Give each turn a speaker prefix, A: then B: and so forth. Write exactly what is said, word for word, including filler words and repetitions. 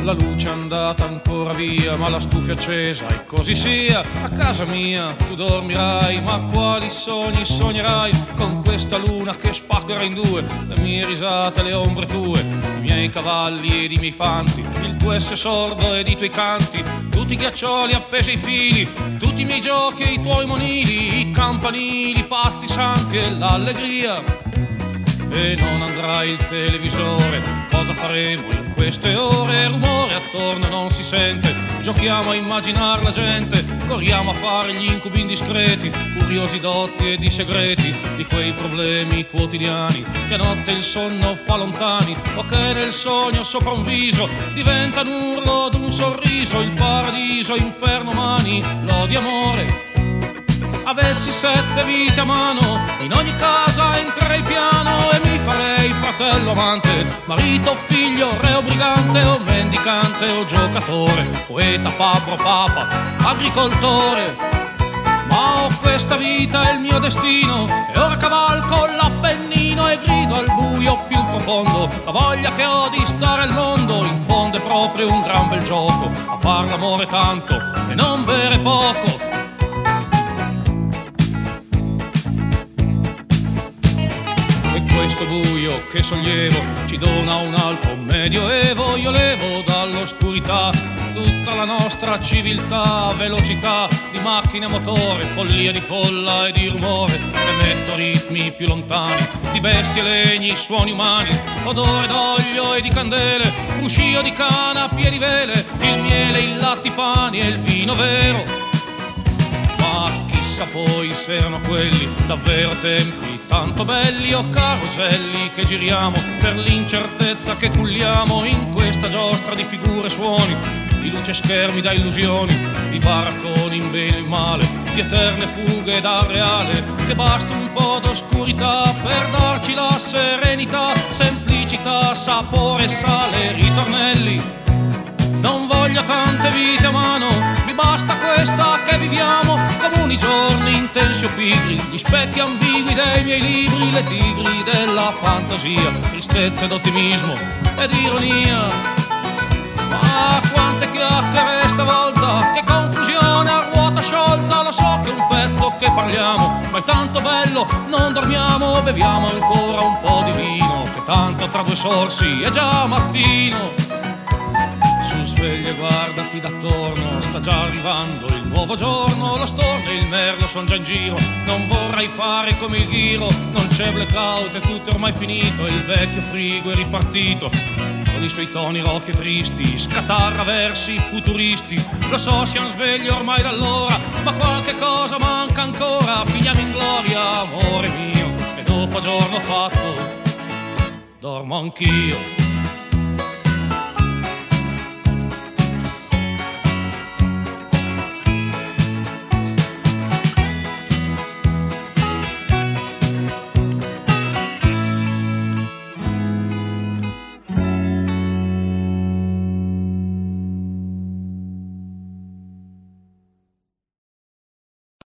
A: La luce è andata ancora via, ma la stufa è accesa e così sia. A casa mia tu dormirai, ma quali sogni sognerai? Con questa luna che spaccherà in due le mie risate, le ombre tue, i miei cavalli ed i miei fanti, il tuo essere sordo ed i tuoi canti, tutti i ghiaccioli appesi ai fili, tutti i miei giochi e i tuoi monili, i campanili, i pazzi santi e l'allegria. E non andrà il televisore, cosa faremo in queste ore? Rumore attorno non si sente, giochiamo a immaginare la gente, corriamo a fare gli incubi indiscreti, curiosi dozi e di segreti, di quei problemi quotidiani che a notte il sonno fa lontani, o che nel sogno sopra un viso diventa un urlo d'un sorriso, il paradiso, inferno, mani, lodi, amore. Avessi sette vite a mano, in ogni casa entrerei piano e mi farei fratello, amante, marito, figlio, reo, brigante o mendicante o giocatore, poeta, fabbro, papa, agricoltore. Ma ho questa vita, è il mio destino, e ora cavalco l'Appennino e grido al buio più profondo, la voglia che ho di stare al mondo, in fondo è proprio un gran bel gioco, a far l'amore tanto e non bere poco. Questo buio che sollievo ci dona un altro medioevo, io levo dall'oscurità tutta la nostra civiltà, velocità di macchine a motore, follia di folla e di rumore, emetto ritmi più lontani di bestie, legni, suoni umani, odore d'olio e di candele, fruscio di canna, piedi vele, il miele, il latte, i pani e il vino vero. Ma chissà poi se erano quelli davvero tempi tanto belli o caroselli che giriamo per l'incertezza che culliamo in questa giostra di figure e suoni, di luce schermi da illusioni, di baracconi in bene e in male, di eterne fughe dal reale, che basta un po' d'oscurità per darci la serenità, semplicità, sapore, sale, ritornelli. Non voglio tante vite a mano, mi basta questa che viviamo, comuni giorni intensi o pigri, gli specchi ambigui dei miei libri, le tigri della fantasia, tristezza ed ottimismo ed ironia. Ma quante chiacchiere stavolta, che confusione a ruota sciolta, lo so che è un pezzo che parliamo, ma è tanto bello, non dormiamo, beviamo ancora un po' di vino, che tanto tra due sorsi è già mattino. Su sveglia, guardati d'attorno, sta già arrivando il nuovo giorno, lo storno e il merlo son già in giro, non vorrei fare come il ghiro, non c'è blackout, è tutto ormai finito, il vecchio frigo è ripartito, con i suoi toni rocchi e tristi, scatarra versi futuristi, lo so siamo svegli ormai da allora, ma qualche cosa manca ancora, finiamo in gloria, amore mio, e dopo giorno fatto, dormo anch'io.